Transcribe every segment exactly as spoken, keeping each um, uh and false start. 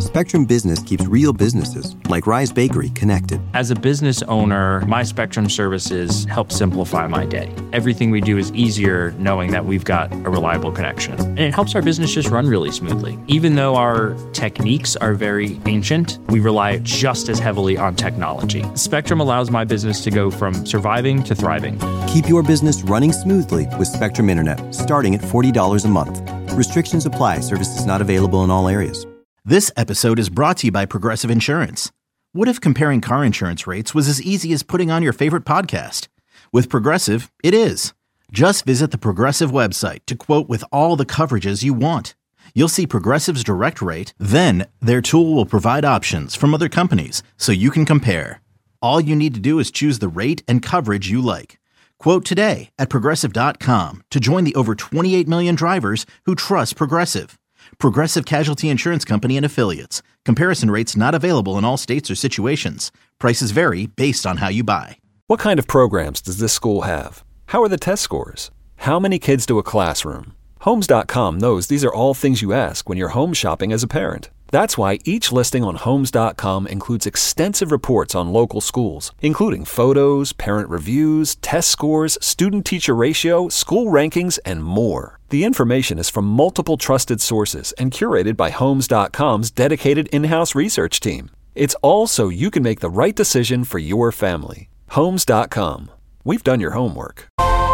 Spectrum Business keeps real businesses, like Rise Bakery, connected. As a business owner, my Spectrum services help simplify my day. Everything we do is easier knowing that we've got a reliable connection. And it helps our business just run really smoothly. Even though our techniques are very ancient, we rely just as heavily on technology. Spectrum allows my business to go from surviving to thriving. Keep your business running smoothly with Spectrum Internet, starting at forty dollars a month. Restrictions apply. Services not available in all areas. This episode is brought to you by Progressive Insurance. What if comparing car insurance rates was as easy as putting on your favorite podcast? With Progressive, it is. Just visit the Progressive website to quote with all the coverages you want. You'll see Progressive's direct rate, then their tool will provide options from other companies so you can compare. All you need to do is choose the rate and coverage you like. Quote today at Progressive dot com to join the over twenty-eight million drivers who trust Progressive. Progressive Casualty Insurance Company and Affiliates. Comparison rates not available in all states or situations. Prices vary based on how you buy. What kind of programs does this school have? How are the test scores? How many kids do a classroom? Homes dot com knows these are all things you ask when you're home shopping as a parent. That's why each listing on Homes dot com includes extensive reports on local schools, including photos, parent reviews, test scores, student-teacher ratio, school rankings, and more. The information is from multiple trusted sources and curated by Homes dot com's dedicated in-house research team. It's all so you can make the right decision for your family. Homes dot com. We've done your homework.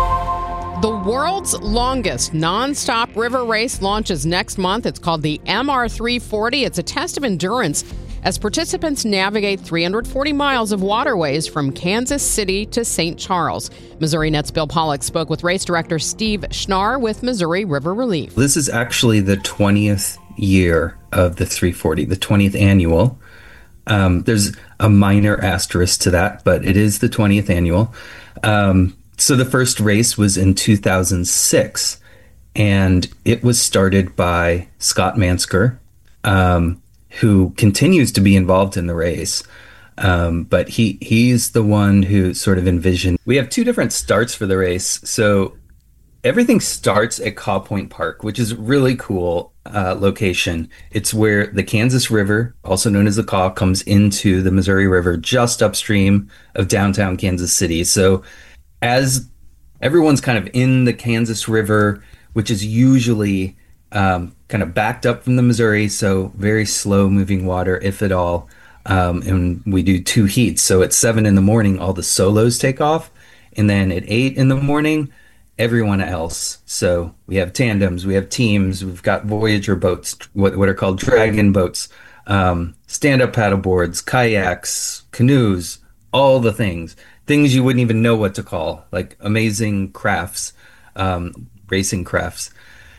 The world's longest nonstop river race launches next month. It's called the M R three forty. It's a test of endurance as participants navigate three hundred forty miles of waterways from Kansas City to Saint Charles. Missouri Net's Bill Pollock spoke with race director Steve Schnarr with Missouri River Relief. This is actually the twentieth year of the three forty, the twentieth annual. Um, there's a minor asterisk to that, but it is the twentieth annual. Um, So the first race was in two thousand six, and it was started by Scott Mansker, um, who continues to be involved in the race. Um, but he he's the one who sort of envisioned. We have two different starts for the race. So everything starts at Caw Point Park, which is a really cool uh, location. It's where the Kansas River, also known as the Caw, comes into the Missouri River just upstream of downtown Kansas City. So as everyone's kind of in the Kansas River, which is usually um, kind of backed up from the Missouri, so very slow moving water, if at all. Um, and we do two heats. So at seven in the morning, all the solos take off. And then at eight in the morning, everyone else. So we have tandems, we have teams, we've got Voyager boats, what, what are called dragon boats, um, stand-up paddle boards, kayaks, canoes, all the things. Things you wouldn't even know what to call, like amazing crafts, um, racing crafts.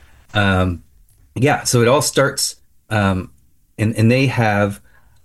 Um, yeah, so it all starts, um, and, and they have,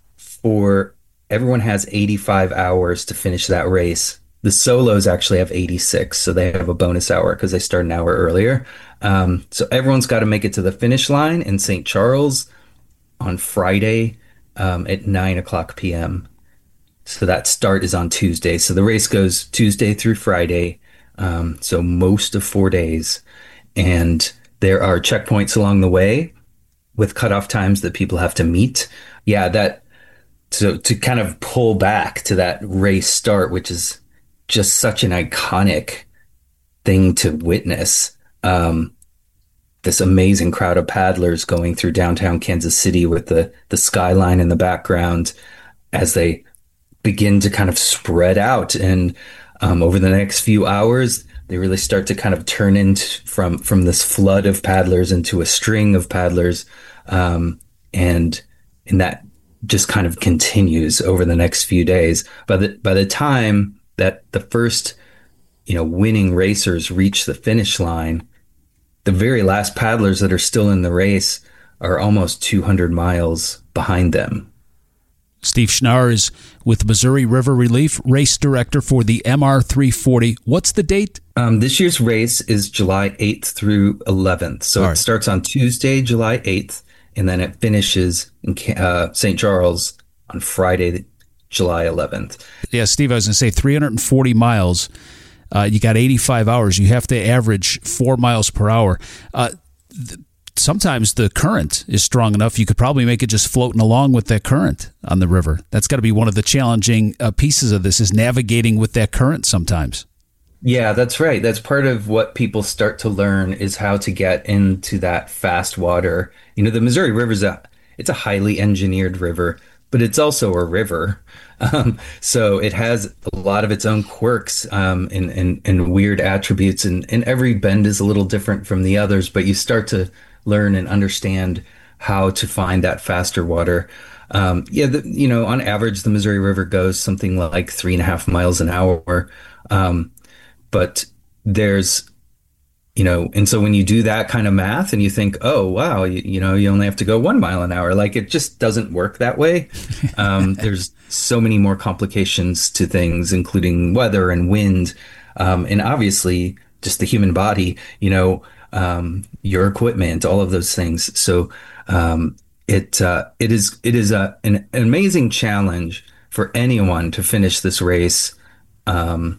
for, everyone has eighty-five hours to finish that race. The solos actually have eighty-six, so they have a bonus hour because they start an hour earlier. Um, so everyone's got to make it to the finish line in Saint Charles on Friday um, at nine o'clock p.m., So that start is on Tuesday. So the race goes Tuesday through Friday. Um, so most of four days. And there are checkpoints along the way with cutoff times that people have to meet. Yeah, that so to kind of pull back to that race start, which is just such an iconic thing to witness. Um, this amazing crowd of paddlers going through downtown Kansas City with the, the skyline in the background as they begin to kind of spread out, and um, over the next few hours, they really start to kind of turn into from from this flood of paddlers into a string of paddlers, um, and and that just kind of continues over the next few days. By the by the time that the first, you know, winning racers reach the finish line, the very last paddlers that are still in the race are almost two hundred miles behind them. Steve Schnarr is with Missouri River Relief, race director for the M R three forty. What's the date? Um, this year's race is July eighth through eleventh. So All it right. starts on Tuesday, July eighth, and then it finishes in uh, Saint Charles on Friday, July eleventh. Yeah, Steve, I was going to say three hundred forty miles. Uh, you got eighty-five hours. You have to average four miles per hour. Uh, th- sometimes the current is strong enough, you could probably make it just floating along with that current on the river. That's got to be one of the challenging uh, pieces of this, is navigating with that current sometimes. Yeah, that's right. That's part of what people start to learn, is how to get into that fast water. You know, the Missouri River is a, it's a highly engineered river, but it's also a river. Um, so it has a lot of its own quirks um, and, and, and weird attributes, and, and every bend is a little different from the others, but you start to learn and understand how to find that faster water. Um, yeah, the, you know, on average, the Missouri River goes something like three and a half miles an hour. Um, but there's, you know, and so when you do that kind of math and you think, oh, wow, you, you know, you only have to go one mile an hour, like it just doesn't work that way. Um, there's so many more complications to things, including weather and wind. Um, and obviously just the human body, you know, um, your equipment, all of those things. So um, it uh, it is it is a, an, an amazing challenge for anyone to finish this race um,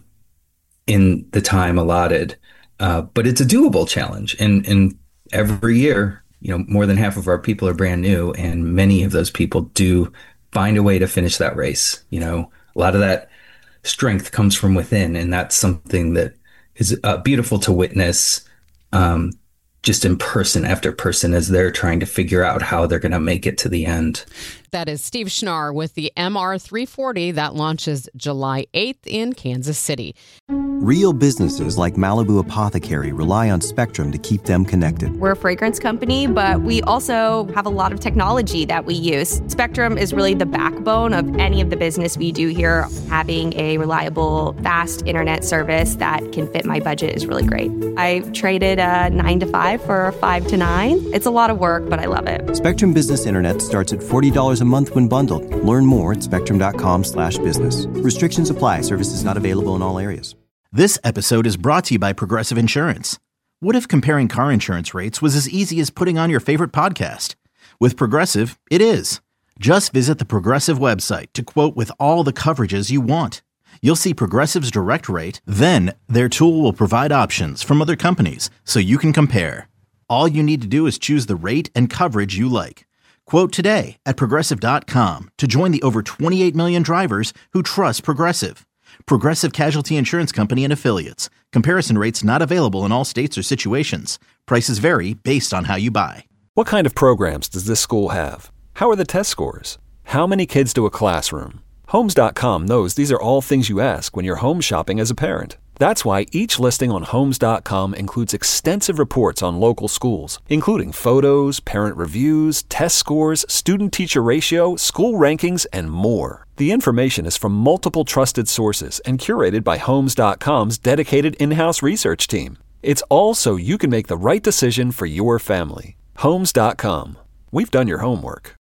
in the time allotted. Uh, but it's a doable challenge. And, and every year, you know, more than half of our people are brand new, and many of those people do find a way to finish that race. You know, a lot of that strength comes from within, and that's something that is uh, beautiful to witness um, just in person after person as they're trying to figure out how they're going to make it to the end. That is Steve Schnarr with the M R three forty that launches July eighth in Kansas City. Real businesses like Malibu Apothecary rely on Spectrum to keep them connected. We're a fragrance company, but we also have a lot of technology that we use. Spectrum is really the backbone of any of the business we do here. Having a reliable, fast internet service that can fit my budget is really great. I traded a nine to five for a five to nine. It's a lot of work, but I love it. Spectrum Business Internet starts at forty dollars a month when bundled. Learn more at spectrum.com slash business. Restrictions apply. Services not available in all areas. This episode is brought to you by Progressive Insurance. What if comparing car insurance rates was as easy as putting on your favorite podcast? With Progressive, it is. Just visit the Progressive website to quote with all the coverages you want. You'll see Progressive's direct rate, then their tool will provide options from other companies so you can compare. All you need to do is choose the rate and coverage you like. Quote today at Progressive dot com to join the over twenty-eight million drivers who trust Progressive. Progressive Casualty Insurance Company and Affiliates. Comparison rates not available in all states or situations. Prices vary based on how you buy. What kind of programs does this school have? How are the test scores? How many kids do a classroom? Homes dot com knows these are all things you ask when you're home shopping as a parent. That's why each listing on Homes dot com includes extensive reports on local schools, including photos, parent reviews, test scores, student-teacher ratio, school rankings, and more. The information is from multiple trusted sources and curated by Homes dot com's dedicated in-house research team. It's all so you can make the right decision for your family. Homes dot com. We've done your homework.